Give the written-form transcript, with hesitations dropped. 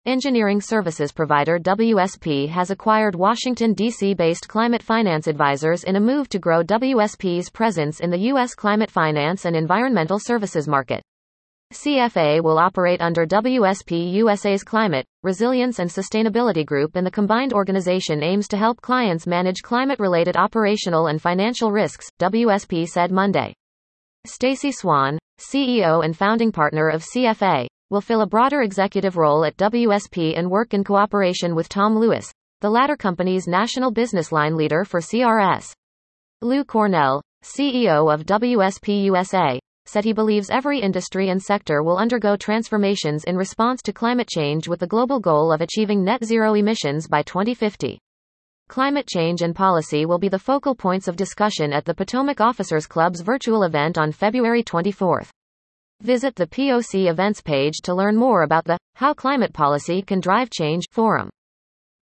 Engineering services provider WSP has acquired Washington, D.C.-based Climate Finance Advisors in a move to grow WSP's presence in the U.S. climate finance and environmental services market. CFA will operate under WSP USA's Climate, Resilience and Sustainability Group, and the combined organization aims to help clients manage climate-related operational and financial risks, WSP said Monday. Stacey Swan, CEO and founding partner of CFA, will fill a broader executive role at WSP and work in cooperation with Tom Lewis, the latter company's national business line leader for CRS. Lou Cornell, CEO of WSP USA, said he believes every industry and sector will undergo transformations in response to climate change with the global goal of achieving net zero emissions by 2050. Climate change and policy will be the focal points of discussion at the Potomac Officers Club's virtual event on February 24. Visit the POC events page to learn more about the How Climate Policy Can Drive Change forum.